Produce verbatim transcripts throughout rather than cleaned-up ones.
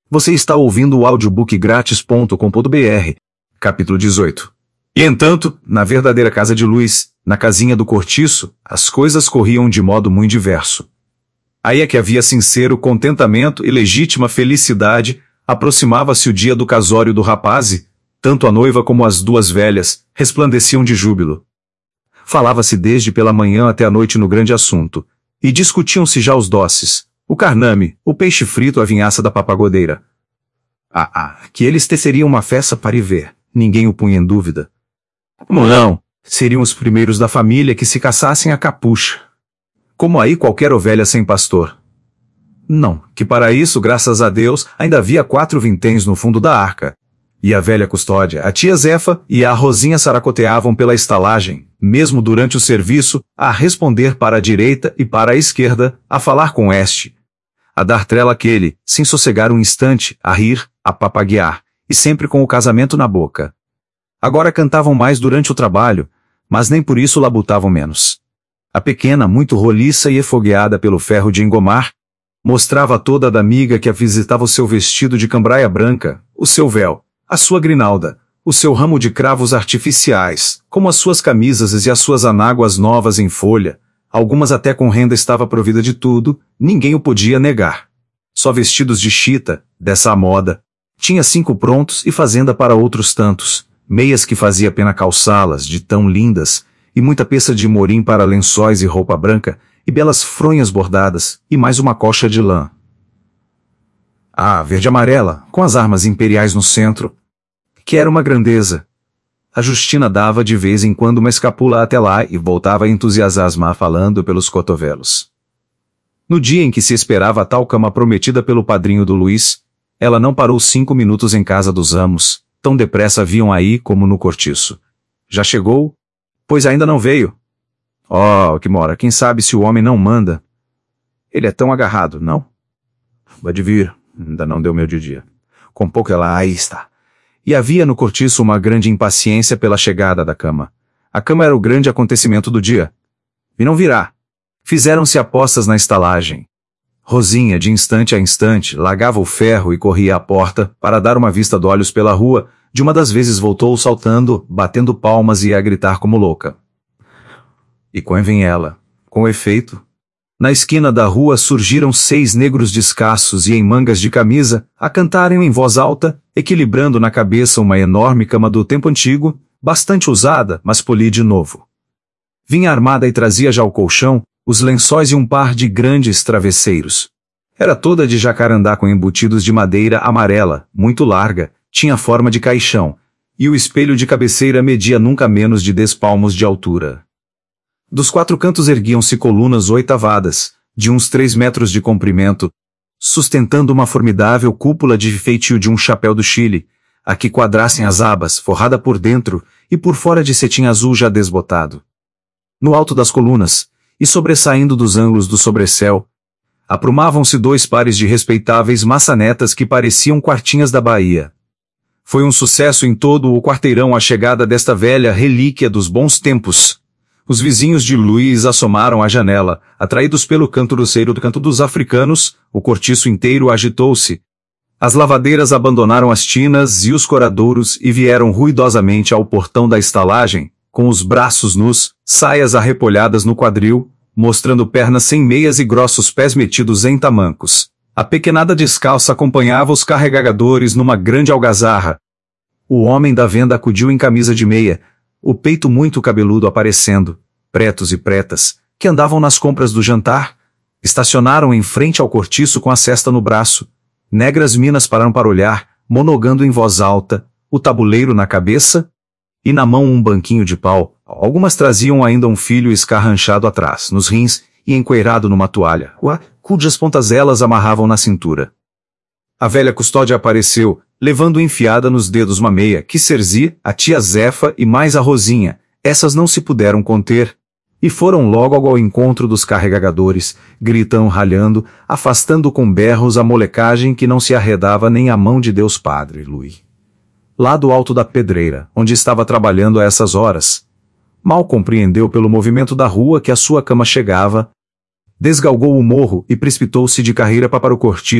Você está ouvindo o audiobook grátis ponto com ponto br, capítulo dezoito. E entanto, na verdadeira casa de Luís, na casinha do cortiço, as coisas corriam de modo muito diverso. Aí é que havia sincero contentamento e legítima felicidade. Aproximava-se o dia do casório do rapaz e, tanto a noiva como as duas velhas, resplandeciam de júbilo. Falava-se desde pela manhã até a noite no grande assunto, e discutiam-se já os doces, o carname, o peixe frito, a vinhaça da papagodeira. Ah, ah, que eles teceriam uma festa para ir ver, ninguém o punha em dúvida. Como não? Seriam os primeiros da família que se caçassem a capucha. Como aí qualquer ovelha sem pastor. Não, que para isso, graças a Deus, ainda havia quatro vinténs no fundo da arca. E a velha custódia, a tia Zefa e a Rosinha saracoteavam pela estalagem, mesmo durante o serviço, a responder para a direita e para a esquerda, a falar com este, a dar trela àquele, sem sossegar um instante, a rir, a papaguear, e sempre com o casamento na boca. Agora cantavam mais durante o trabalho, mas nem por isso labutavam menos. A pequena, muito roliça e efogueada pelo ferro de engomar, mostrava toda a amiga que a visitava o seu vestido de cambraia branca, o seu véu, a sua grinalda, o seu ramo de cravos artificiais, como as suas camisas e as suas anáguas novas em folha, algumas até com renda estava provida de tudo, ninguém o podia negar. Só vestidos de chita, dessa moda, tinha cinco prontos e fazenda para outros tantos, meias que fazia pena calçá-las, de tão lindas, e muita peça de morim para lençóis e roupa branca, e belas fronhas bordadas, e mais uma coxa de lã. Ah, verde-amarela, com as armas imperiais no centro, que era uma grandeza. A Justina dava de vez em quando uma escapula até lá e voltava a entusiasmar falando pelos cotovelos. No dia em que se esperava a tal cama prometida pelo padrinho do Luís, ela não parou cinco minutos em casa dos Amos, tão depressa viam aí como no cortiço. Já chegou? Pois ainda não veio. Oh, que mora, quem sabe se o homem não manda. Ele é tão agarrado, não? Vai de vir, ainda não deu meu de dia. Com pouco ela aí está. E havia no cortiço uma grande impaciência pela chegada da cama. A cama era o grande acontecimento do dia. E não virá. Fizeram-se apostas na estalagem. Rosinha, de instante a instante, largava o ferro e corria à porta para dar uma vista de olhos pela rua. De uma das vezes voltou saltando, batendo palmas e a gritar como louca. E quando vem ela, com efeito, na esquina da rua surgiram seis negros descalços e em mangas de camisa, a cantarem em voz alta, equilibrando na cabeça uma enorme cama do tempo antigo, bastante usada, mas polida de novo. Vinha armada e trazia já o colchão, os lençóis e um par de grandes travesseiros. Era toda de jacarandá com embutidos de madeira amarela, muito larga, tinha forma de caixão, e o espelho de cabeceira media nunca menos de dez palmos de altura. Dos quatro cantos erguiam-se colunas oitavadas, de uns três metros de comprimento, sustentando uma formidável cúpula de feitio de um chapéu do Chile, a que quadrassem as abas, forrada por dentro e por fora de cetim azul já desbotado. No alto das colunas, e sobressaindo dos ângulos do sobrecéu, aprumavam-se dois pares de respeitáveis maçanetas que pareciam quartinhas da Bahia. Foi um sucesso em todo o quarteirão a chegada desta velha relíquia dos bons tempos. Os vizinhos de Luís assomaram à janela, atraídos pelo canto doceiro do canto dos africanos, o cortiço inteiro agitou-se. As lavadeiras abandonaram as tinas e os coradouros e vieram ruidosamente ao portão da estalagem, com os braços nus, saias arrepolhadas no quadril, mostrando pernas sem meias e grossos pés metidos em tamancos. A pequenada descalça acompanhava os carregadores numa grande algazarra. O homem da venda acudiu em camisa de meia, o peito muito cabeludo aparecendo, pretos e pretas, que andavam nas compras do jantar, estacionaram em frente ao cortiço com a cesta no braço. Negras minas pararam para olhar, monogando em voz alta, o tabuleiro na cabeça, e na mão um banquinho de pau. Algumas traziam ainda um filho escarranchado atrás, nos rins, e encoeirado numa toalha, cujas pontas elas amarravam na cintura. A velha custódia apareceu, levando enfiada nos dedos uma meia, que Serzi, a tia Zefa e mais a Rosinha, essas não se puderam conter, e foram logo ao encontro dos carregadores, gritando, ralhando, afastando com berros a molecagem que não se arredava nem a mão de Deus Padre Luís. Lá do alto da pedreira, onde estava trabalhando a essas horas, mal compreendeu pelo movimento da rua que a sua cama chegava, desgalgou o morro e precipitou-se de carreira para o cortiço,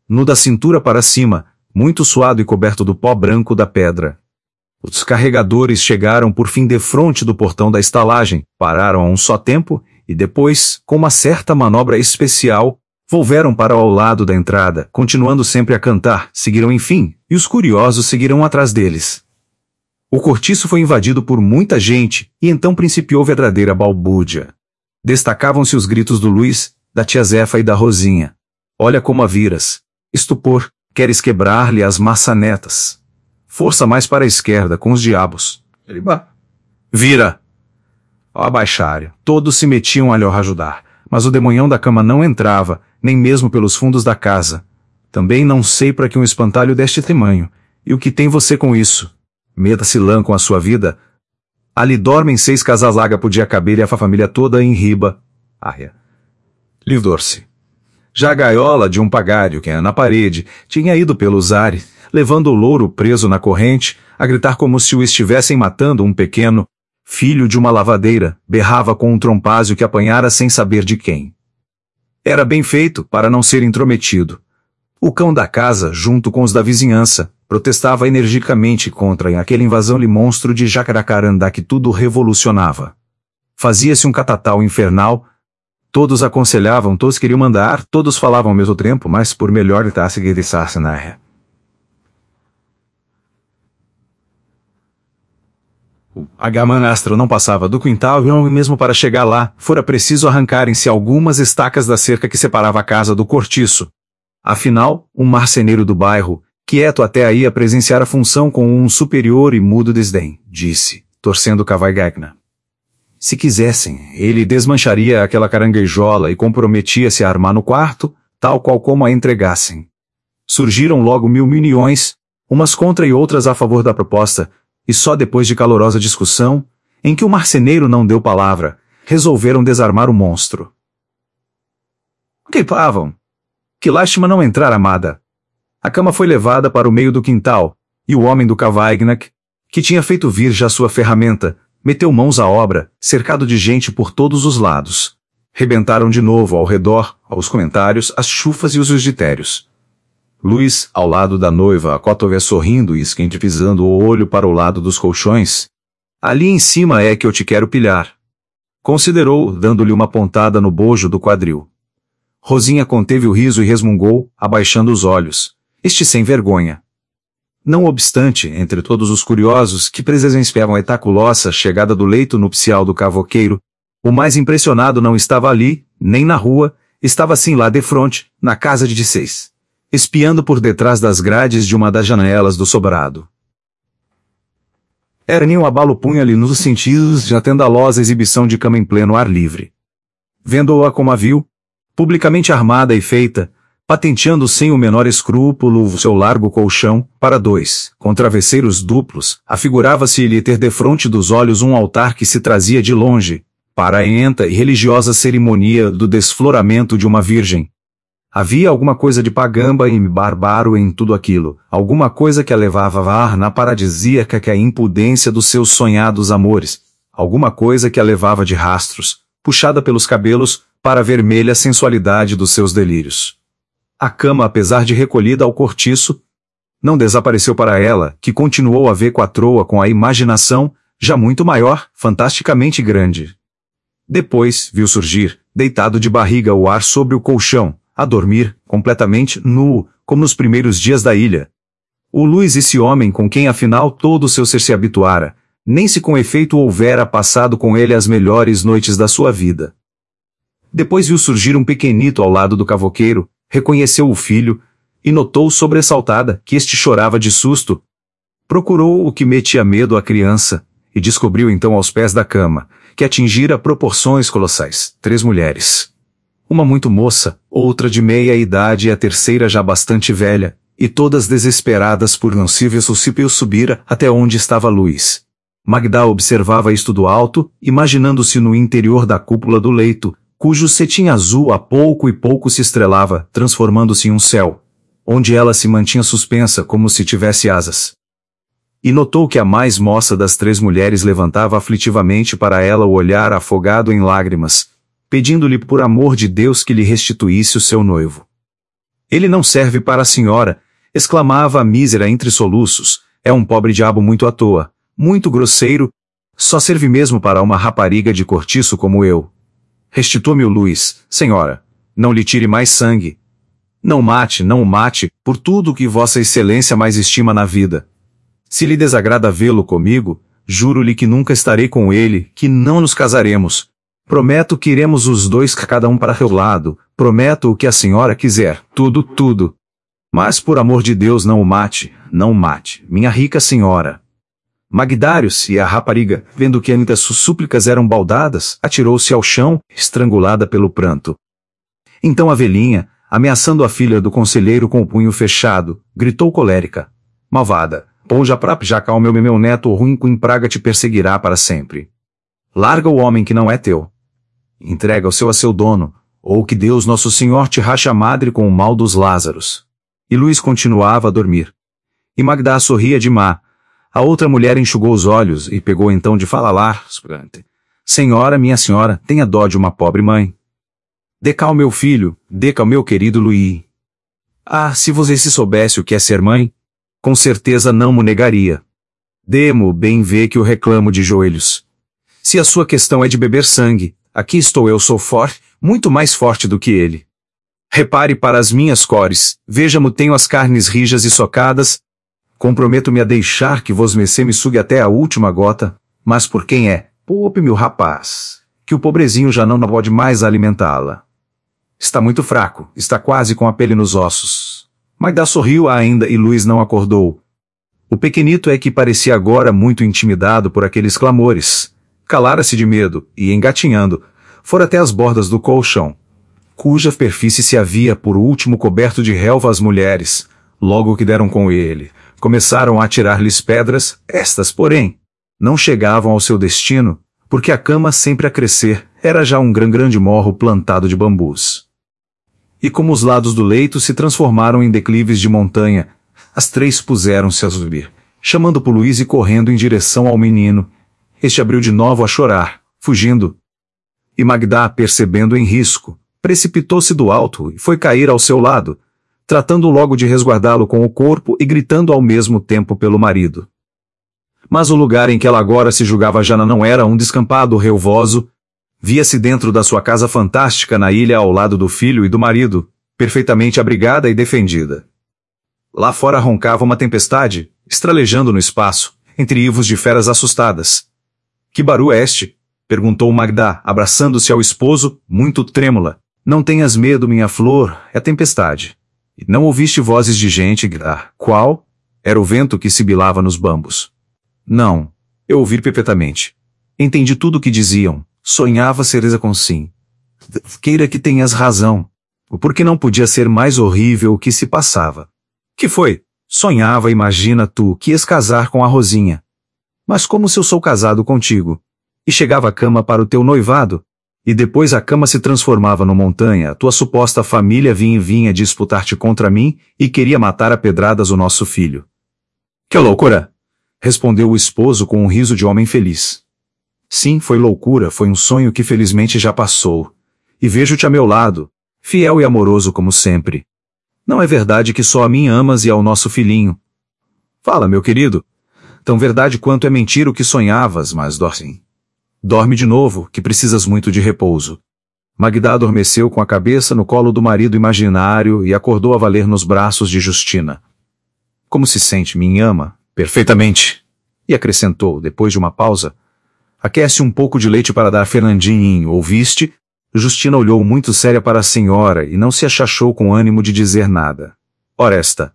nu da cintura para cima, muito suado e coberto do pó branco da pedra. Os carregadores chegaram por fim defronte do portão da estalagem, pararam a um só tempo, e depois, com uma certa manobra especial, volveram para ao lado da entrada, continuando sempre a cantar, seguiram enfim, e os curiosos seguiram atrás deles. O cortiço foi invadido por muita gente, e então principiou verdadeira balbúrdia. Destacavam-se os gritos do Luiz, da tia Zefa e da Rosinha. Olha como a viras. Estupor, queres quebrar-lhe as maçanetas. Força mais para a esquerda, com os diabos. Vira! Ó abaixário. Todos se metiam a lhe ajudar, mas o demonhão da cama não entrava, nem mesmo pelos fundos da casa. Também não sei para que um espantalho deste tamanho. E o que tem você com isso? Meta-se lã com a sua vida. Ali dormem seis casalaga podia caber e a família toda em riba. Arria. Livdor-se. Já a gaiola de um pagário que é na parede tinha ido pelos ares, levando o louro preso na corrente, a gritar como se o estivessem matando um pequeno filho de uma lavadeira, berrava com um trompázio que apanhara sem saber de quem. Era bem feito para não ser intrometido. O cão da casa, junto com os da vizinhança, protestava energicamente contra aquele invasão-lhe monstro de Jacaracarandá que tudo revolucionava. Fazia-se um catatal infernal. Todos aconselhavam, todos queriam mandar, todos falavam ao mesmo tempo, mas por melhor estar se guerrear na ré. A gamanastra não passava do quintal e mesmo para chegar lá, fora preciso arrancarem-se algumas estacas da cerca que separava a casa do cortiço. Afinal, um marceneiro do bairro, quieto até aí a presenciar a função com um superior e mudo desdém, disse, torcendo Cavaigagna. Se quisessem, ele desmancharia aquela caranguejola e comprometia-se a armar no quarto, tal qual como a entregassem. Surgiram logo mil miniões, umas contra e outras a favor da proposta, e só depois de calorosa discussão, em que o marceneiro não deu palavra, resolveram desarmar o monstro. Que pavam! Que lástima não entrar, amada! A cama foi levada para o meio do quintal, e o homem do Cavaignac, que tinha feito vir já sua ferramenta, meteu mãos à obra, cercado de gente por todos os lados. Rebentaram de novo ao redor, aos comentários, as chufas e os esgitérios. Luiz, ao lado da noiva, a cotové sorrindo e esquente pisando o olho para o lado dos colchões. Ali em cima é que eu te quero pilhar. Considerou, dando-lhe uma pontada no bojo do quadril. Rosinha conteve o riso e resmungou, abaixando os olhos. Este sem vergonha. Não obstante, entre todos os curiosos que presenciavam a etaculosa chegada do leito nupcial do cavoqueiro, o mais impressionado não estava ali, nem na rua, estava sim lá defronte, na casa de Dicês, espiando por detrás das grades de uma das janelas do sobrado. Era nem um abalo punha-lhe nos sentidos de a tendalosa exibição de cama em pleno ar livre. Vendo-a como a viu, publicamente armada e feita, patenteando sem o menor escrúpulo o seu largo colchão, para dois, com travesseiros duplos, afigurava-se-lhe ter defronte dos olhos um altar que se trazia de longe, para a enta e religiosa cerimônia do desfloramento de uma virgem. Havia alguma coisa de pagamba e bárbaro em tudo aquilo, alguma coisa que a levava a var na paradisíaca que a impudência dos seus sonhados amores, alguma coisa que a levava de rastros, puxada pelos cabelos, para a vermelha sensualidade dos seus delírios. A cama, apesar de recolhida ao cortiço, não desapareceu para ela, que continuou a ver quatroa com a imaginação, já muito maior, fantasticamente grande. Depois, viu surgir, deitado de barriga o ar sobre o colchão, a dormir, completamente nu, como nos primeiros dias da ilha. O Luiz, esse homem com quem afinal todo o seu ser se habituara, nem se com efeito houvera passado com ele as melhores noites da sua vida. Depois viu surgir um pequenito ao lado do cavoqueiro, reconheceu o filho, e notou sobressaltada que este chorava de susto. Procurou o que metia medo à criança, e descobriu então aos pés da cama, que atingira proporções colossais, três mulheres. Uma muito moça, outra de meia idade e a terceira já bastante velha, e todas desesperadas por não se ver o subira até onde estava Luiz. Magda observava isto do alto, imaginando-se no interior da cúpula do leito, cujo cetim azul a pouco e pouco se estrelava, transformando-se em um céu, onde ela se mantinha suspensa como se tivesse asas. E notou que a mais moça das três mulheres levantava aflitivamente para ela o olhar afogado em lágrimas, pedindo-lhe por amor de Deus que lhe restituísse o seu noivo. Ele não serve para a senhora, exclamava a mísera entre soluços. É um pobre diabo muito à toa, muito grosseiro, só serve mesmo para uma rapariga de cortiço como eu. Restitua-me o Luís, senhora. Não lhe tire mais sangue. Não mate, não o mate, por tudo que vossa excelência mais estima na vida. Se lhe desagrada vê-lo comigo, juro-lhe que nunca estarei com ele, que não nos casaremos. Prometo que iremos os dois cada um para seu lado, prometo o que a senhora quiser, tudo, tudo. Mas por amor de Deus não o mate, não o mate, minha rica senhora. Magdários e a rapariga, vendo que ainda suas súplicas eram baldadas, atirou-se ao chão, estrangulada pelo pranto. Então a velhinha, ameaçando a filha do conselheiro com o punho fechado, gritou colérica. Malvada, ou já pra já calme meu meu neto ruim com praga te perseguirá para sempre. Larga o homem que não é teu. Entrega o seu a seu dono, ou que Deus Nosso Senhor te racha a madre com o mal dos Lázaros. E Luís continuava a dormir. E Magdá sorria de má. A outra mulher enxugou os olhos e pegou então de falar. Senhora, minha senhora, tenha dó de uma pobre mãe. Dê cá o meu filho, dê cá o meu querido Luís. Ah, se você se soubesse o que é ser mãe, com certeza não mo negaria. Dê-mo bem ver que o reclamo de joelhos. Se a sua questão é de beber sangue, aqui estou eu sou forte, muito mais forte do que ele. Repare para as minhas cores, veja-mo tenho as carnes rijas e socadas, comprometo-me a deixar que vos mecê me sugue até a última gota, mas por quem é? Poupe-me o rapaz, que o pobrezinho já não pode mais alimentá-la. Está muito fraco, está quase com a pele nos ossos. Magdá sorriu ainda e Luís não acordou. O pequenito é que parecia agora muito intimidado por aqueles clamores. Calara-se de medo e, engatinhando, fora até as bordas do colchão, cuja superfície se havia por último coberto de relva as mulheres. Logo que deram com ele, começaram a atirar-lhes pedras, estas, porém, não chegavam ao seu destino, porque a cama sempre a crescer era já um grande grande morro plantado de bambus. E como os lados do leito se transformaram em declives de montanha, as três puseram-se a subir, chamando por Luís e correndo em direção ao menino. Este abriu de novo a chorar, fugindo. E Magdá, percebendo em risco, precipitou-se do alto e foi cair ao seu lado, tratando logo de resguardá-lo com o corpo e gritando ao mesmo tempo pelo marido. Mas o lugar em que ela agora se julgava já não era um descampado relvoso, via-se dentro da sua casa fantástica na ilha ao lado do filho e do marido, perfeitamente abrigada e defendida. Lá fora roncava uma tempestade, estralejando no espaço, entre ivos de feras assustadas. Que barulho é este? Perguntou Magdá, abraçando-se ao esposo, muito trêmula. Não tenhas medo, minha flor, é tempestade. E não ouviste vozes de gente gritar. Qual? Era o vento que sibilava nos bambos. Não, eu ouvi perfeitamente. Entendi tudo o que diziam. Sonhava Cereza com sim. Queira que tenhas razão. O porquê não podia ser mais horrível o que se passava. Que foi? Sonhava, imagina tu, que ias casar com a Rosinha. Mas como se eu sou casado contigo? E chegava a cama para o teu noivado? E depois a cama se transformava no montanha, tua suposta família vinha e vinha disputar-te contra mim e queria matar a pedradas o nosso filho. Que loucura! Respondeu o esposo com um riso de homem feliz. Sim, foi loucura, foi um sonho que felizmente já passou. E vejo-te a meu lado, fiel e amoroso como sempre. Não é verdade que só a mim amas e ao nosso filhinho? Fala, meu querido. Tão verdade quanto é mentira o que sonhavas, mas dorme. Dorme de novo, que precisas muito de repouso. Magdá adormeceu com a cabeça no colo do marido imaginário e acordou a valer nos braços de Justina. Como se sente, minha ama? Perfeitamente. E acrescentou, depois de uma pausa, aquece um pouco de leite para dar a Fernandinho, ouviste? Justina olhou muito séria para a senhora e não se achachou com ânimo de dizer nada. Ora esta.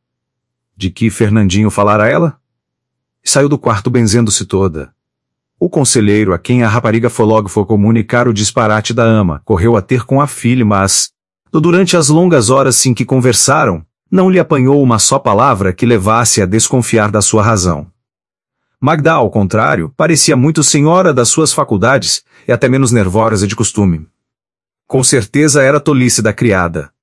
De que Fernandinho falara a ela? E saiu do quarto benzendo-se toda. O conselheiro, a quem a rapariga foi logo foi comunicar o disparate da ama, correu a ter com a filha, mas, durante as longas horas em que conversaram, não lhe apanhou uma só palavra que levasse a desconfiar da sua razão. Magdá, ao contrário, parecia muito senhora das suas faculdades e até menos nervosa de costume. Com certeza era tolice da criada.